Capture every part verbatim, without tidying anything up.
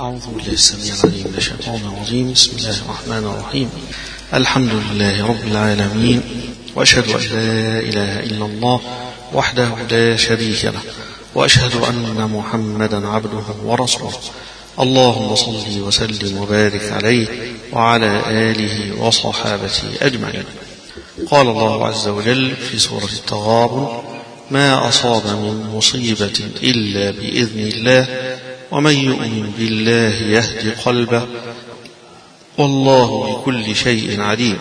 أعوذ بالله السميع العليم من الشيطان الرجيم. بسم الله الرحمن الرحيم. الحمد لله رب العالمين، وأشهد أن لا إله إلا الله وحده لا شريك له، وأشهد أن محمدا عبده ورسوله. اللهم صل وسلم وبارك عليه وعلى آله وصحابته أجمعين. قال الله عز وجل في سورة التغابن: ما أصاب من مصيبة إلا بإذن الله، ومن يؤمن بالله يهد قلبه، والله بكل شيء عليم.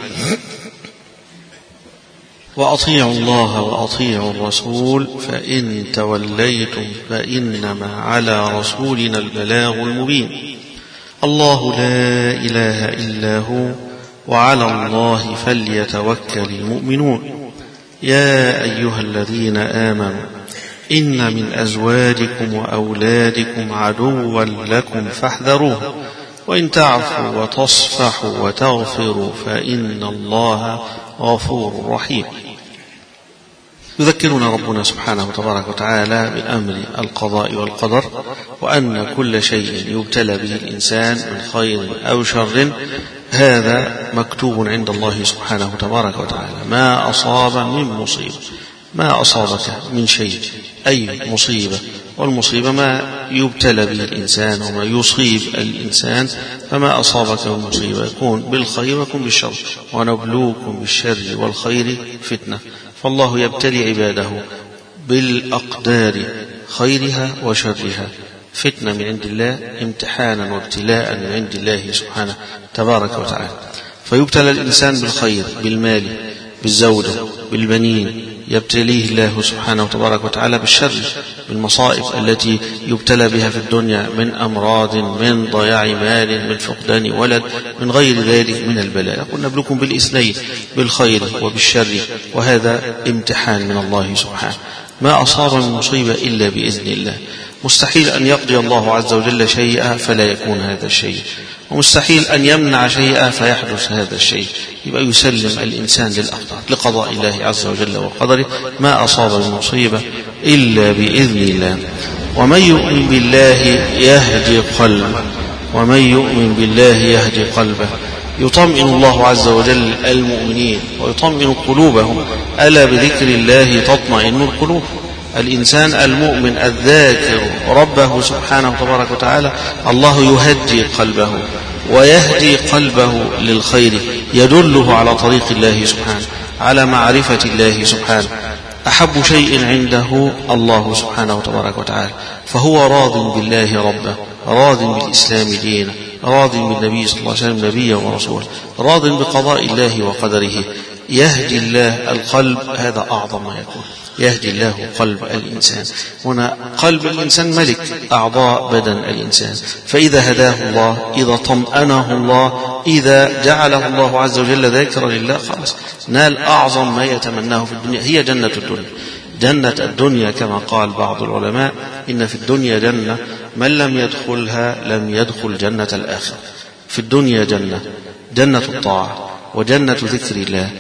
وأطيعوا الله وأطيعوا الرسول، فإن توليتم فإنما على رسولنا البلاغ المبين. الله لا إله إلا هو، وعلى الله فليتوكل المؤمنون. يا أيها الذين آمنوا إن من أزواجكم وأولادكم عدوا لكم فاحذروه، وإن تعفوا وتصفحوا وتغفروا فإن الله غفور رحيم. يذكرنا ربنا سبحانه تبارك وتعالى بالأمر القضاء والقدر، وأن كل شيء يبتلى به الإنسان من خير أو شر هذا مكتوب عند الله سبحانه تبارك وتعالى. ما أصاب من مصيبة، ما أصابك من شيء أي مصيبة، والمصيبة ما يبتلى به الإنسان وما يصيب الإنسان، فما أصابك من مصيبة يكون بالخير ويكون بالشر، ونبلوكم بالشر والخير فتنة. فالله يبتلي عباده بالأقدار خيرها وشرها، فتنة من عند الله، امتحانا وابتلاء من عند الله سبحانه تبارك وتعالى. فيبتلى الإنسان بالخير، بالمال، بالزوجة، بالبنين، يبتليه الله سبحانه تبارك وتعالى بالشر، بالمصائب التي يبتلى بها في الدنيا من أمراض، من ضياع مال، من فقدان ولد، من غير ذلك من البلاء. يقول: نبلوكم بالإثنين، بالخير وبالشر، وهذا امتحان من الله سبحانه. ما أصاب من مصيبة إلا بإذن الله. مستحيل أن يقضي الله عز وجل شيئا فلا يكون هذا الشيء، ومستحيل أن يمنع شيئا فيحدث هذا الشيء. يبقى يسلم الإنسان للأقدار، لقضاء الله عز وجل وقدره. ما أصاب من مصيبة إلا بإذن الله. ومن يؤمن بالله يهدي قلبه، ومن يؤمن بالله يهدي قلبه. يطمئن الله عز وجل المؤمنين ويطمئن قلوبهم. ألا بذكر الله تطمئن القلوب. الإنسان المؤمن الذاكر ربه سبحانه تبارك وتعالى، الله يهدي قلبه ويهدي قلبه للخير، يدله على طريق الله سبحانه، على معرفة الله سبحانه. أحب شيء عنده الله سبحانه تبارك وتعالى، فهو راض بالله ربه، راض بالإسلام دينا، راض بالنبي صلى الله عليه وسلم نبيا ورسولا، راض بقضاء الله وقدره. يهدي الله القلب، هذا أعظم ما يكون. يهدي الله قلب الإنسان. هنا قلب الإنسان ملك أعضاء بدن الإنسان، فإذا هداه الله، إذا طمأنه الله، إذا جعله الله عز وجل ذاكرا لله، خلاص نال أعظم ما يتمناه في الدنيا. هي جنة الدنيا. جنة الدنيا كما قال بعض العلماء: إن في الدنيا جنة من لم يدخلها لم يدخل جنة الآخرة. في الدنيا جنة، جنة الطاعة، وجنة ذكر الله،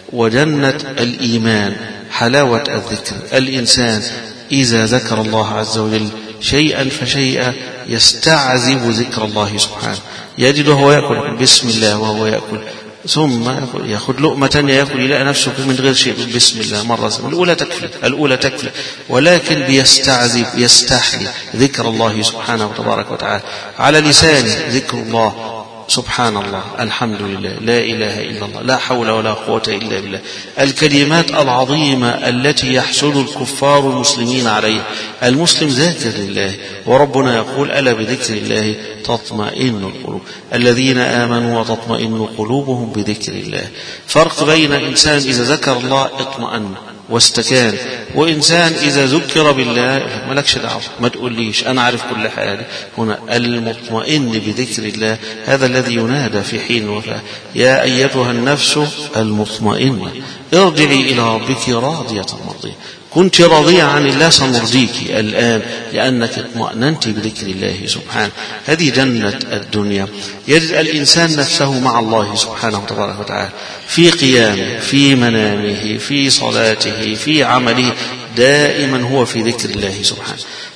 وجنة الإيمان، حلاوة الذكر. الإنسان إذا ذكر الله عز وجل شيئا فشيئا يستعذب ذكر الله سبحانه. يجده هو يأكل بسم الله، وهو يأكل ثم يأخذ لقمة تانية يأكل، يلاقي نفسه من غير شيء بسم الله مرة، الأولى تكفي، الأولى تكفي، ولكن بيستعذب، يستحلي ذكر الله سبحانه وتبارك وتعالى. على لسانه ذكر الله، سبحان الله، الحمد لله، لا إله إلا الله، لا حول ولا قوة إلا بالله. الكلمات العظيمة التي يحسد الكفار المسلمين عليها. المسلم ذاكر لله، وربنا يقول: ألا بذكر الله تطمئن القلوب. الذين آمنوا وتطمئن قلوبهم بذكر الله. فرق بين إنسان إذا ذكر الله اطمئن واستكان، وإنسان إذا ذكر بالله ملكش دعوة، ما تقوليش أنا عارف كل حاجة. هنا المطمئن بذكر الله هذا الذي ينادى في حين الوفاة: يا أيتها النفس المطمئنة ارجعي إلى ربك راضية مرضية. كنت راضية عن الله، سنرضيك الآن لأنك اطمأننت بذكر الله سبحانه. هذه جنة الدنيا. يجد الإنسان نفسه مع الله سبحانه وتبارك وتعالى في قيامه، في منامه، في صلاته، في عمله، دائما هو في ذكر الله سبحانه.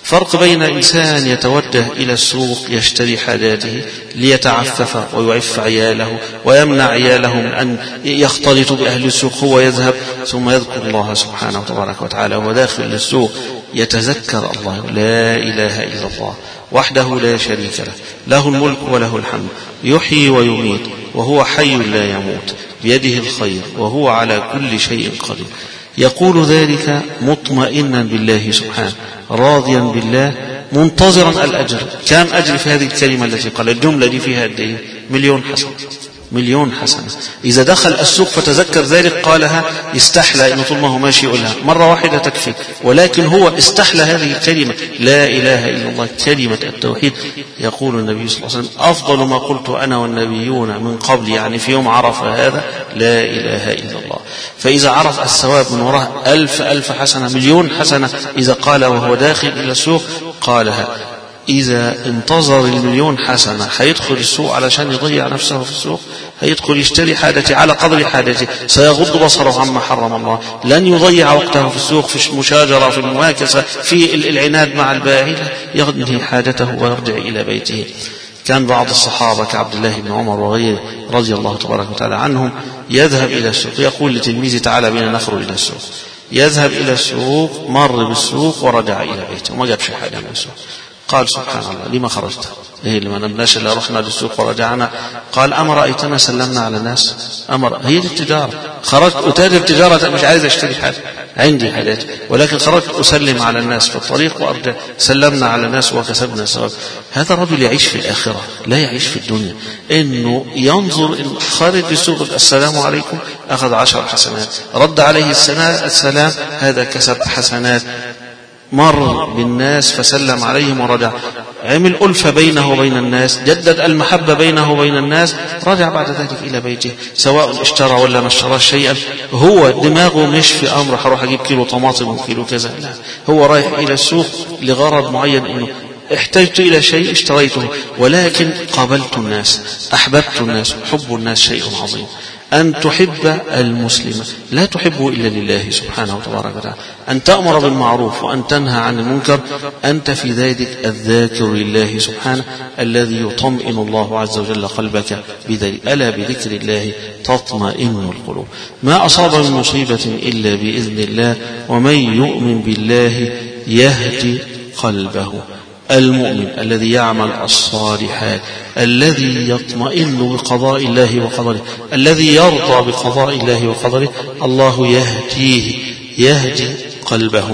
فرق بين إنسان يتوجه إلى السوق يشتري حاجاته ليتعفف ويعف عياله ويمنع عياله من أن يختلطوا بأهل السوق، هو يذهب ثم يذكر الله سبحانه وتبارك وتعالى وهو داخل السوق يتذكر الله، لا إله إلا الله وحده لا شريك له، له الملك وله الحمد، يحيي ويميت وهو حي لا يموت، بيده الخير وهو على كل شيء قدير. يقول ذلك مطمئنا بالله سبحانه، راضيا بالله، منتظرا الأجر. كم أجر في هذه الكلمة التي قال؟ الجملة دي فيها قد إيه؟ مليون حسنة، مليون حسنة. إذا دخل السوق فتذكر ذلك قالها استحلى، إنه طول ما هو ماشي يقولها مرة واحدة تكفي، ولكن هو استحلى هذه الكلمة لا إله إلا الله، كلمة التوحيد. يقول النبي صلى الله عليه وسلم أفضل ما قلت أنا والنبيون من قبل، يعني في يوم عرف هذا لا إله إلا الله. فإذا عرف الثواب من وراء ألف ألف حسنة، مليون حسنة إذا قال وهو داخل إلى السوق قالها. إذا انتظر المليون حسنة هيدخل السوق علشان يضيع نفسه في السوق، هيدخل يشتري حاجته على قدر حاجته، سيغض بصره عما حرم الله، لن يضيع وقته في السوق في المشاجرة، في المواكسة، في العناد مع البائع، ينهي حاجته ويرجع إلى بيته. كان بعض الصحابة كعبد الله بن عمر وغيره رضي الله تبارك وتعالى عنهم يذهب إلى السوق، يقول لتلميذه تعالى بنا نخرج إلى السوق، يذهب إلى السوق، مر بالسوق ورجع إلى بيته وما جابش حاجة من السوق. قال سبحان الله لما خرجت؟ إيه لما نبناش اللي رحنا للسوق ورجعنا؟ قال أما رأيتنا سلمنا على الناس؟ أمر هي دي التجارة، خرجت أتاجر تجارة، مش عايز أشتري حاجة، عندي حاجات، ولكن خرجت أسلم على الناس في الطريق وأرجع، سلمنا على الناس وكسبنا ثواب. هذا الرجل يعيش في الآخرة لا يعيش في الدنيا، إنه ينظر إن خارج للسوق السلام عليكم أخذ عشر حسنات، رد عليه السلام هذا كسب حسنات، مر بالناس فسلم عليهم ورجع، عمل ألفة بينه وبين الناس، جدد المحبة بينه وبين الناس، رجع بعد ذلك إلى بيته، سواء اشترى ولا ما اشترى شيئا، هو دماغه مش في أمر هروح أجيب كيلو طماطم وكيلو كذا، لا، هو رايح إلى السوق لغرض معين، إنه احتجت إلى شيء اشتريته، ولكن قابلت الناس، أحببت الناس، حب الناس شيء عظيم. أن تحب المسلم لا تحبه إلا لله سبحانه وتبارك وتعالى، أن تأمر بالمعروف وأن تنهى عن المنكر، أنت في ذلك الذاكر لله سبحانه الذي يطمئن الله عز وجل قلبك بذلك، ألا بذكر الله تطمئن القلوب. ما أصاب من مصيبة إلا بإذن الله، ومن يؤمن بالله يهدي قلبه. المؤمن الذي يعمل الصالحات، الذي يطمئن بقضاء الله وقدره، الذي يرضى بقضاء الله وقدره، الله يهديه، يهدي قلبه.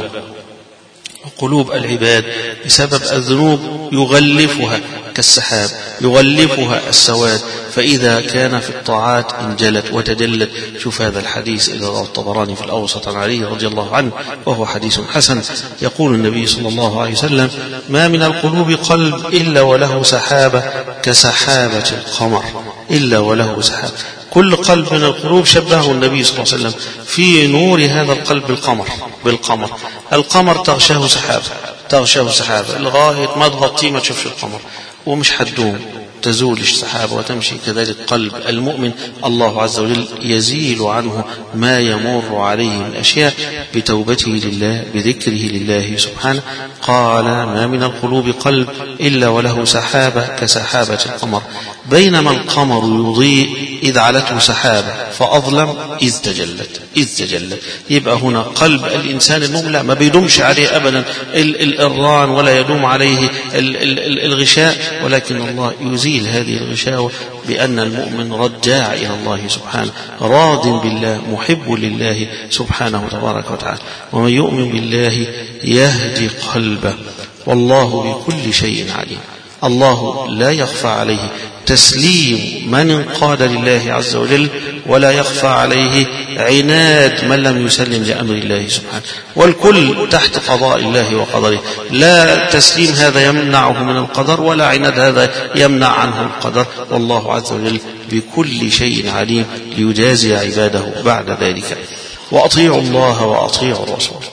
قلوب العباد بسبب الذنوب يغلفها كالسحاب، يغلفها السواد، فإذا كان في الطاعات انجلت وتجلت. شوف هذا الحديث الذي رواه الطبراني في الأوسط عن علي رضي الله عنه وهو حديث حسن. يقول النبي صلى الله عليه وسلم: ما من القلوب قلب إلا وله سحابة كسحابة القمر، إلا وله سحابة. كل قلب من القلوب شبهه النبي صلى الله عليه وسلم في نور هذا القلب بالقمر، بالقمر. القمر تغشاه سحابة، تغشاه سحابة لغاية ما تغطيه ما تشوفش القمر، ومش حدوم، تزول السحابة وتمشي. كذلك قلب المؤمن الله عز وجل يزيل عنه ما يمر عليه من أشياء بتوبته لله، بذكره لله سبحانه. قال: ما من القلوب قلب إلا وله سحابة كسحابة القمر، بينما القمر يضيء إذ علته سحابة فأظلم إذ تجلت، إذ تجلت. يبقى هنا قلب الإنسان المؤمن ما بيدومش عليه أبدا الإران ولا يدوم عليه الغشاء، ولكن الله يزيل هذه الغشاوة بأن المؤمن رجاع إلى الله سبحانه، راض بالله، محب لله سبحانه تبارك وتعالى. ومن يؤمن بالله يهدي قلبه، والله بكل شيء عليم. الله لا يخفى عليه تسليم من انقاد لله عز وجل، ولا يخفى عليه عناد من لم يسلم لأمر الله سبحانه، والكل تحت قضاء الله وقدره. لا تسليم هذا يمنعه من القدر، ولا عناد هذا يمنع عنه القدر، والله عز وجل بكل شيء عليم ليجازي عباده بعد ذلك. وأطيعوا الله وأطيعوا الرسول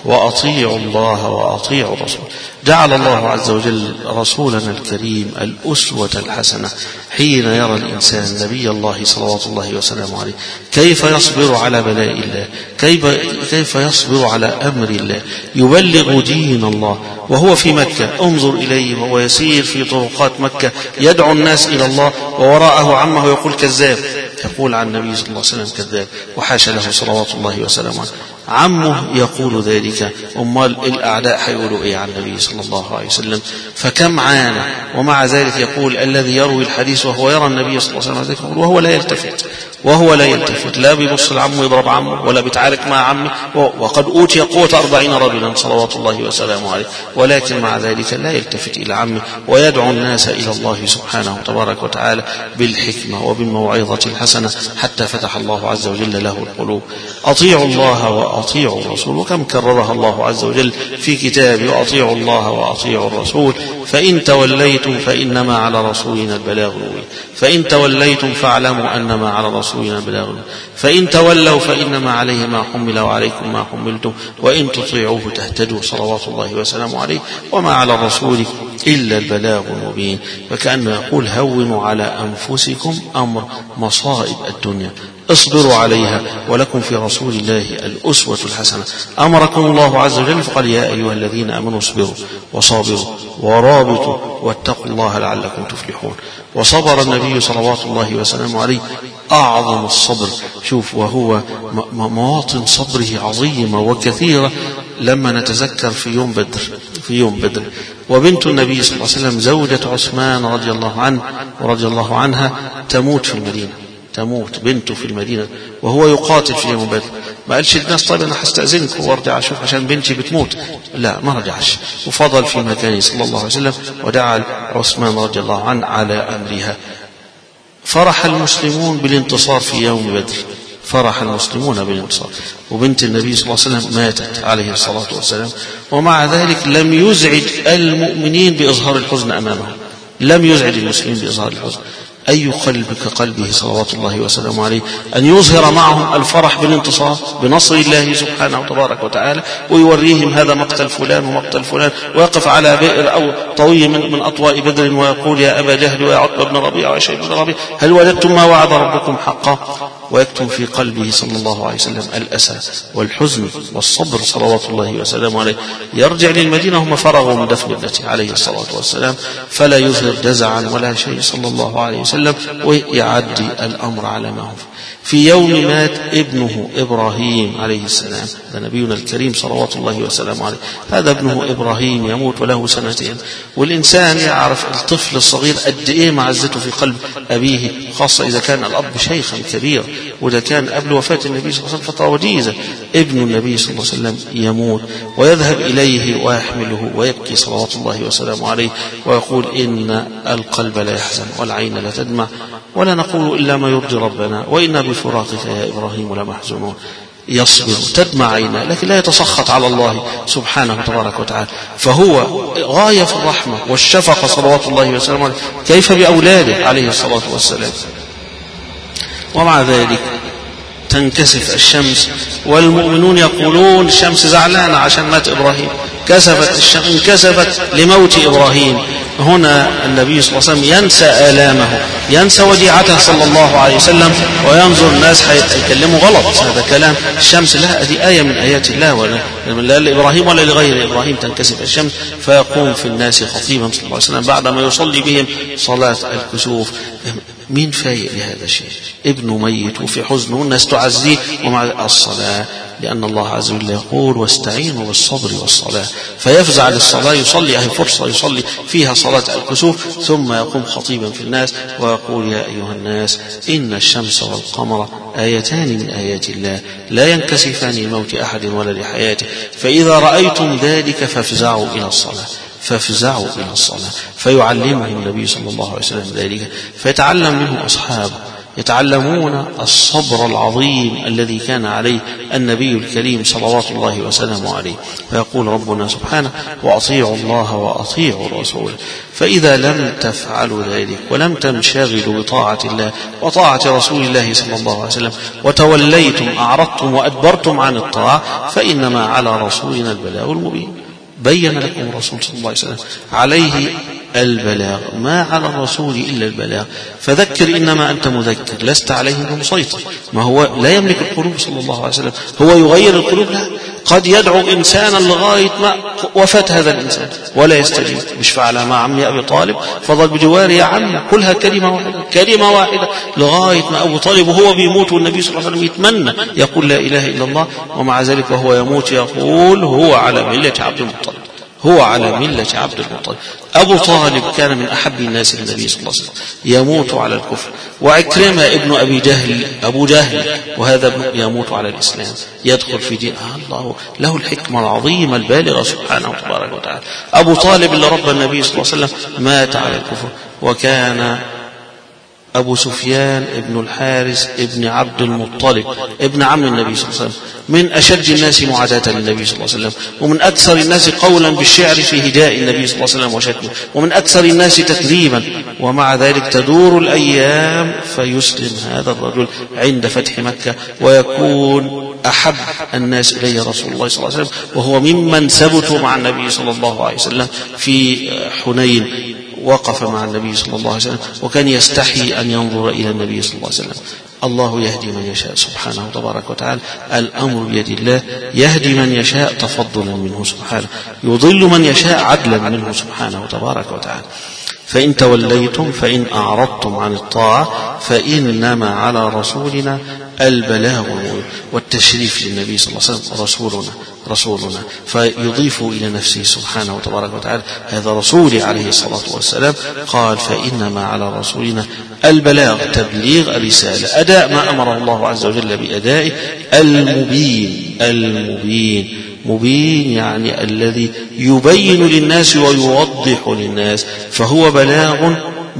وأطيعوا الله وأطيعوا الرسول. جعل الله عز وجل رسولنا الكريم الأسوة الحسنة حين يرى الإنسان نبي الله صلوات الله وسلامه عليه كيف يصبر على بلاء الله، كيف, كيف يصبر على أمر الله، يبلغ دين الله وهو في مكة. انظر إليه وهو يسير في طرقات مكة يدعو الناس إلى الله، ووراءه عمه يقول كذاب، يقول عن النبي صلى الله عليه وسلم كذاب، وحاشا له صلوات الله وسلامه عليه. عمه يقول ذلك، أمال الأعداء حيقولوا إيه عن النبي صلى الله عليه وسلم؟ فكم عانى، ومع ذلك يقول الذي يروي الحديث وهو يرى النبي صلى الله عليه وسلم وهو لا يلتفت، وهو لا يلتفت، لا بيبص لعمه يضرب عمه ولا بيتعارك مع عمه، وقد أوتي قوة أربعين رجلا صلوات الله وسلامه عليه، ولكن مع ذلك لا يلتفت إلى عمه ويدعو الناس إلى الله سبحانه تبارك وتعالى بالحكمة وبالموعظة الحسنة حتى فتح الله عز وجل له القلوب. أطيعوا الله وأطيعوا الرسول، وكم كررها الله عز وجل في كتابه: وأطيعوا الله وأطيعوا الرسول فإن توليتم فإنما على رسولنا البلاغ المبين، فإن توليتم فاعلموا أنما على رسولنا البلاغ المبين، فإن تولوا فإنما عليه ما حمل وعليكم ما حملتم وإن تطيعوه تهتدوا صلوات الله وسلامه عليه، وما على الرسول إلا البلاغ المبين. فكأنه يقول: هونوا على أنفسكم أمر مصائب الدنيا، اصبروا عليها، ولكم في رسول الله الأسوة الحسنة. أمركم الله عز وجل فقال: يا أيها الذين آمنوا اصبروا وصابروا ورابطوا واتقوا الله لعلكم تفلحون. وصبر النبي صلوات الله وسلامه عليه أعظم الصبر. شوف، وهو مواطن صبره عظيمة وكثيرة. لما نتذكر في يوم بدر في يوم بدر وبنت النبي صلى الله عليه وسلم زوجة عثمان رضي الله عنه ورضي الله عنها تموت في المدينة، تموت بنته في المدينة وهو يقاتل في يوم بدر. ما قالش الناس: طيب أنا هستأذنك وارجع أشوف عشان بنتي بتموت. لا، ما رجعش، وفضل في مكانه صلى الله عليه وسلم، ودعا عثمان رضي الله عنه على أمرها. فرح المسلمون بالانتصار في يوم بدر، فرح المسلمون بالانتصار، وبنت النبي صلى الله عليه وسلم ماتت عليه الصلاة والسلام، ومع ذلك لم يزعج المؤمنين بإظهار الحزن أمامهم، لم يزعج المسلمين بإظهار الحزن. أي قلب كقلبه صلوات الله وسلامه عليه أن يظهر معهم الفرح بالانتصار بنصر الله سبحانه وتبارك وتعالى، ويوريهم هذا مقتل فلان ومقتل فلان، ويقف على بئر أو طوي من, من أطواء بدر ويقول: يا أبا جهل ويا عتبة بن ربيعة ويا شيبة بن ربيعة هل وجدتم ما وعد ربكم حقا؟ ويكتم في قلبه صلى الله عليه وسلم الأسى والحزن والصبر صلوات الله وسلامه عليه. يرجع للمدينة هم فرغوا من دفن ابنته عليه الصلاة والسلام، فلا يظهر جزعا ولا شيء صلى الله عليه وسلم، ويعدي الأمر على ما هو. في يوم مات ابنه إبراهيم عليه السلام، ده نبينا الكريم صلوات الله وسلامه عليه، هذا ابنه إبراهيم يموت وله سنتين. والإنسان يعرف الطفل الصغير قد إيه معزته في قلب أبيه، خاصة إذا كان الأب شيخا كبير، وإذا كان قبل وفاة النبي صلى الله عليه وسلم فترة وجيزة. ابن النبي صلى الله عليه وسلم يموت ويذهب إليه ويحمله ويبكي صلوات الله وسلامه عليه ويقول: إن القلب لا يحزن والعين لا تدمع ولا نقول إلا ما يرضي ربنا وإنا بفراقك يا إبراهيم لمحزونون. يصبر، تدمع عينه، لكن لا يتسخط على الله سبحانه تبارك وتعالى، فهو غاية في الرحمة والشفقة صلوات الله وسلامه عليه، كيف بأولاده عليه الصلاة والسلام. ومع ذلك تنكسف الشمس، والمؤمنون يقولون: الشمس زعلانة عشان مات إبراهيم، كسفت الشمس، انكسفت لموت إبراهيم. هنا النبي صلى الله عليه وسلم ينسى آلامه، ينسى وديعته صلى الله عليه وسلم، وينظر الناس هيتكلموا غلط، هذا كلام الشمس. لا، هذه آية من آيات الله، ولا لا لإبراهيم ولا لغير إبراهيم تنكسف الشمس. فيقوم في الناس خطيبا صلى الله عليه وسلم بعدما يصلي بهم صلاة الكسوف. مين فايق لهذا الشيء؟ ابنه ميت وفي حزن والناس تعزيه ومع الصلاة، لأن الله عز وجل يقول: واستعينوا بالصبر والصلاة. فيفزع للصلاة، يصلي، أهي فرصة يصلي فيها صلاة الكسوف، ثم يقوم خطيبا في الناس ويقول: يا أيها الناس إن الشمس والقمر آيتان من آيات الله لا ينكسفان لموت أحد ولا لحياته، فإذا رأيتم ذلك فافزعوا إلى الصلاة، فافزعوا إلى الصلاة. فيعلمهم النبي صلى الله عليه وسلم ذلك، فيتعلم منه أصحابه يتعلمون الصبر العظيم الذي كان عليه النبي الكريم صلوات الله وسلامه عليه. فيقول ربنا سبحانه: وأطيعوا الله وأطيعوا الرسول. فإذا لم تفعلوا ذلك ولم تنشغلوا بطاعة الله وطاعة رسول الله صلى الله عليه وسلم وتوليتم أعرضتم وأدبرتم عن الطاعة فإنما على رسولنا البلاغ المبين. بين لكم الرسول صلى الله عليه وسلم عليه البلاغ، ما على الرسول إلا البلاغ. فذكر إنما أنت مذكر، لست عليه بمسيطر. ما هو لا يملك القلوب صلى الله عليه وسلم، هو يغير القلوب؟ لا، قد يدعو إنسانا لغاية ما وفاة هذا الإنسان ولا يستجيب. مش فعل مع عمي أبي طالب، فضل بجواري يا عمي كلها كلمة واحدة كلمة واحدة لغاية ما أبو طالب وهو بيموت والنبي صلى الله عليه وسلم يتمنى يقول لا إله إلا الله، ومع ذلك وهو يموت يقول هو على ملة عبد المطلب، هو على ملة عبد المطلب. أبو طالب كان من أحب الناس للنبي صلى الله عليه وسلم، يموت على الكفر. وعكرمة ابن أبي جهل أبو جهل وهذا ابن يموت على الإسلام، يدخل في دين الله، له الحكمة العظيمة البالغة سبحانه وتبارك وتعالى. أبو طالب اللي رب النبي صلى الله عليه وسلم مات على الكفر. وكان أبو سفيان ابن الحارث ابن عبد المطلب ابن عم النبي صلى الله عليه وسلم من أشد الناس معاداة للنبي صلى الله عليه وسلم، ومن أكثر الناس قولا بالشعر في هداء النبي صلى الله عليه وسلم وشتمه، ومن أكثر الناس تكذيبا. ومع ذلك تدور الأيام فيسلم هذا الرجل عند فتح مكة ويكون أحب الناس إليه رسول الله صلى الله عليه وسلم، وهو ممن ثبتوا مع النبي صلى الله عليه وسلم في حنين. وقف مع النبي صلى الله عليه وسلم وكان يستحي أن ينظر إلى النبي صلى الله عليه وسلم. الله يهدي من يشاء سبحانه تبارك وتعالى، الأمر بيد الله، يهدي من يشاء تفضلا منه سبحانه، يضل من يشاء عدلا منه سبحانه تبارك وتعالى. فإن توليتم فإن أعرضتم عن الطاعة فإنما على رسولنا البلاغ والتشريف للنبي صلى الله عليه وسلم رسولنا رسولنا فيضيف إلى نفسه سبحانه وتبارك وتعالى هذا رسولي عليه الصلاة والسلام. قال فإنما على رسولنا البلاغ، تبليغ الرسالة، أداء ما أمر الله عز وجل بأدائه، المبين المبين مبين يعني الذي يبين للناس ويوضح للناس، فهو بلاغ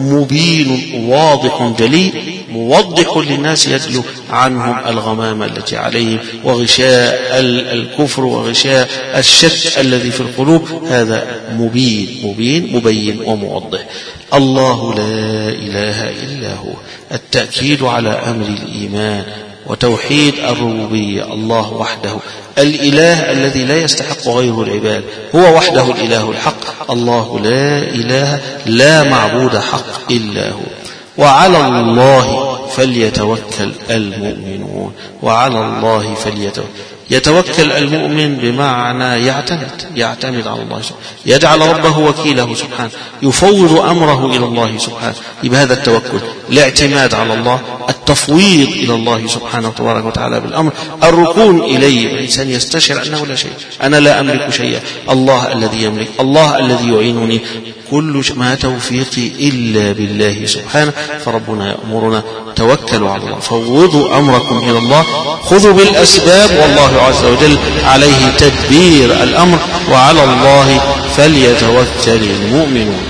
مبين واضح جلي موضح للناس يدلو عنهم الغمامة التي عليهم وغشاء الكفر وغشاء الشك الذي في القلوب. هذا مبين مبين مبين وموضح. الله لا إله إلا هو، التأكيد على أمر الإيمان وتوحيد الربوبية. الله وحده الإله الذي لا يستحق غيره العباد، هو وحده الإله الحق. الله لا إله لا معبود حق إلا هو. وعلى الله فليتوكل المؤمنون، وعلى الله فليتوكل. يتوكل المؤمن بمعنى يعتمد يعتمد على الله سبحانه، يجعل ربه وكيله سبحانه، يفوض أمره إلى الله سبحانه. يبقى هذا التوكل، الاعتماد على الله، التفويض إلى الله سبحانه تبارك وتعالى بالأمر، الركون إليه. الإنسان يستشعر أنه لا شيء، أنا لا أملك شيئا، الله الذي يملك، الله الذي يعينني، كل ما توفيقي إلا بالله سبحانه. فربنا يأمرنا توكلوا على الله، فوضوا أمركم إلى الله، خذوا بالأسباب، والله عز وجل عليه تدبير الأمر، وعلى الله فليتوكل المؤمنون.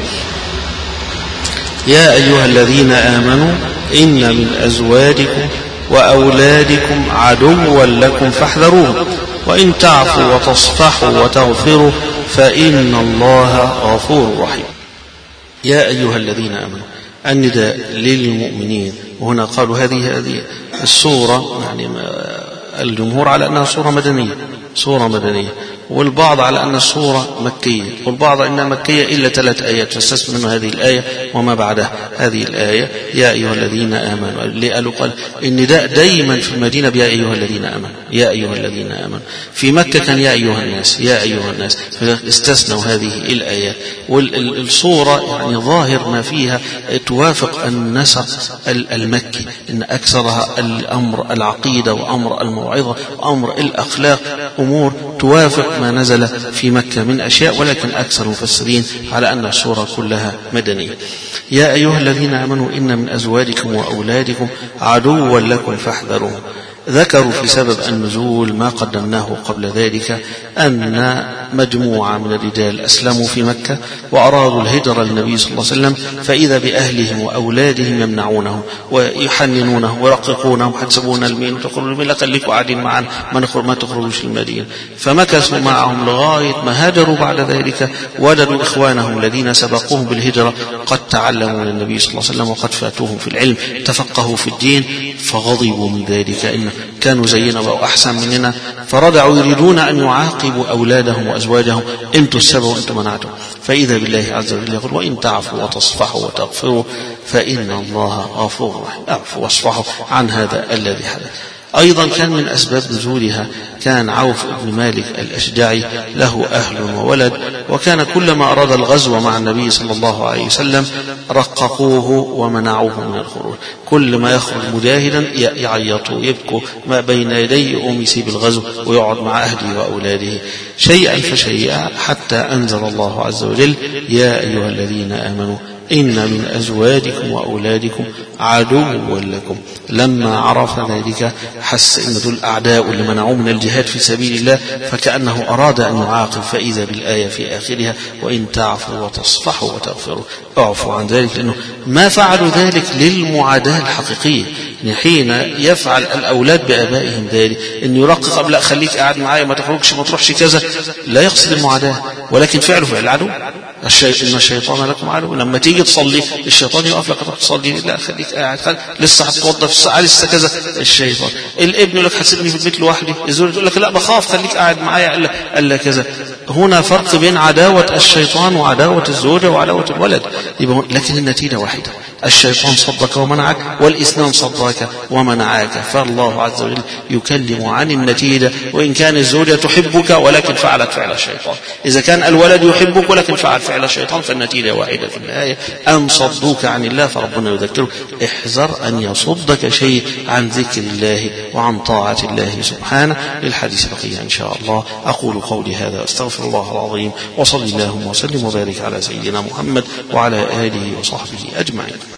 يا أيها الذين آمنوا إن من أزواجكم وأولادكم عدوا لكم فاحذروه، وإن تعفوا وتصفحوا وتغفروا فإن الله غفور رحيم. يا أيها الذين آمنوا، النداء للمؤمنين. وهنا قالوا هذه هذه السورة، يعني الجمهور على أنها سورة مدنية سورة مدنية والبعض على أن السورة مكية، والبعض أنها مكية إلا ثلاث آيات، فاستثنى منه هذه الآية وما بعدها. هذه الآية يا أيها الذين آمنوا، اللي قالوا قال النداء دايما في المدينة يا أيها الذين آمنوا يا أيها الذين آمنوا. في مكة كان يا أيها الناس يا أيها الناس، فاستثنوا هذه الآيات. والصورة يعني ظاهر ما فيها توافق النسق المكي، إن أكثرها الأمر العقيدة وأمر الموعظة وأمر الأخلاق، أمور توافق ما نزل في مكة من أشياء، ولكن أكثر المفسرين على أن السورة كلها مدنية. يا أيها الذين آمنوا إن من أزواجكم وأولادكم عدوا لكم فاحذروه. ذكروا في سبب النزول ما قدمناه قبل ذلك، أن مجموعة من الرجال أسلموا في مكة وأرادوا الهجرة للنبي صلى الله عليه وسلم، فإذا بأهلهم وأولادهم يمنعونهم ويحننونهم ويرققونهم، حتسبون المين وتقولوا المين، لا خليكوا قاعدين معنا ما تخرجوش المدينة. فمكثوا معهم لغاية ما هاجروا. بعد ذلك وجدوا إخوانهم الذين سبقوهم بالهجرة قد تعلموا من النبي صلى الله عليه وسلم وقد فاتوهم في العلم، تفقهوا في الدين، فغضبوا من ذلك، إن كانوا زينا أو أحسن مننا، فرجعوا يريدون أن يعاقبوا أولادهم وأزواجهم، أنتم السبب وأنتم منعتم. فإذا بالله عز وجل يقول: وإن تعفوا وتصفحوا وتغفروا فإن الله غفور رحيم. اعفوا واصفحوا عن هذا الذي حدث. أيضا كان من أسباب نزولها كان عوف بن مالك الأشجعي له أهل وولد، وكان كلما أراد الغزو مع النبي صلى الله عليه وسلم رققوه ومنعوه من الخروج. كل ما يخرج مجاهدا يعيطوا يبكوا ما بين يدي أمسي بالغزو، ويقعد مع أهله وأولاده شيئا فشيئا، حتى أنزل الله عز وجل: يا أيها الذين آمنوا إن من أزواجكم وأولادكم عدوا لكم. لما عرف ذلك حس إن دول أعداء اللي منعوه من الجهاد في سبيل الله، فكأنه أراد أن يعاقب، فإذا بالآية في آخرها: وإن تعفوا وتصفحوا وتغفروا. اعفوا عن ذلك، لأنه ما فعلوا ذلك للمعاداة الحقيقية. حين يفعل الأولاد بآبائهم ذلك، إن يرقق قبل خليك قاعد معايا ما تخرجش ما تروحش كذا، لا يقصد المعاداة، ولكن فعله فعل العدو. إن الشيطان لكم عدو. لما تيجي تصلي الشيطان يقف لك تصلي، لا خليك قاعد، خل... لسه هتتوضى في الساعة لسه كذا. الشيطان الابن يقول لك هتسيبني في البيت لوحدي، الزوج تقول لك لا بخاف خليك قاعد معايا الا الا كذا. هنا فرق بين عداوة الشيطان وعداوة الزوجة وعداوة الولد، لكن النتيجة واحدة: الشيطان صدك ومنعك، والاثنان صدك ومنعك. فالله عز وجل يكلم عن النتيجة. وإن كان الزوجة تحبك ولكن فعلت فعل الشيطان، إذا كان الولد يحبك ولكن فعل فعل الشيطان، فالنتيجة واحدة في النهاية: أن صدوك عن الله. فربنا يذكره: احذر أن يصدك شيء عن ذكر الله وعن طاعة الله سبحانه. للحديث بقية إن شاء الله. أقول قولي هذا أستغفر الله العظيم، وصلى اللهم وسلم وبارك على سيدنا محمد وعلى آله وصحبه أجمعين.